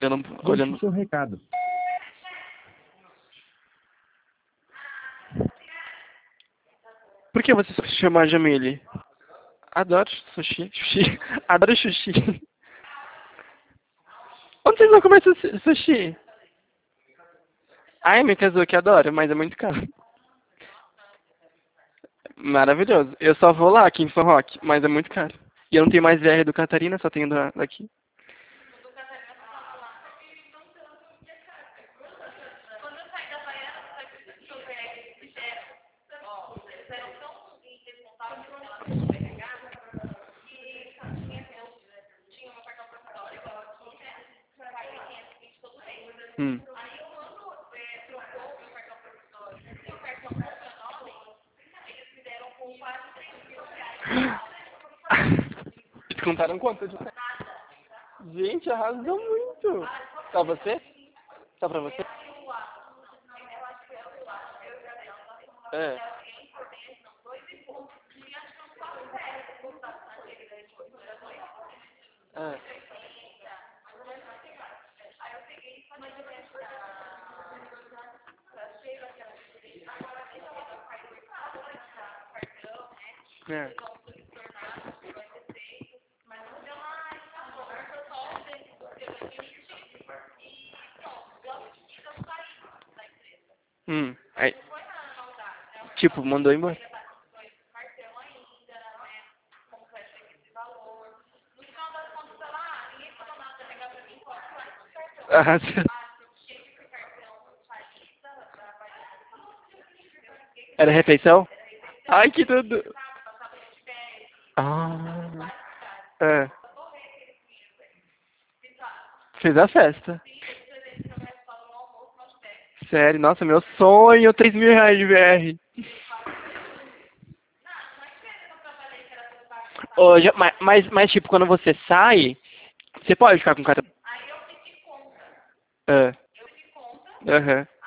Eu não, Deixe olhando. seu recado. Por que você se chama Jamile? Adoro sushi. Sushi. Adoro sushi. Onde vocês vão comer sushi? Ai, me casou que adoro, mas é muito caro. Maravilhoso. Eu só vou lá aqui em São Roque, mas é muito caro. E eu não tenho mais VR do Catarina, só tenho daqui. Hum. Descontaram quanto? Gente, arrasou muito. Só você? Só pra você? É. É. É. Aí, tipo, mandou embora. Ah, era refeição? Ai, que tudo. Ah. É. Fez a festa. Sério, nossa, meu sonho, 3.000 reais de VR. Hoje, mas, tipo, quando você sai, você pode ficar com cartão. É. Aham.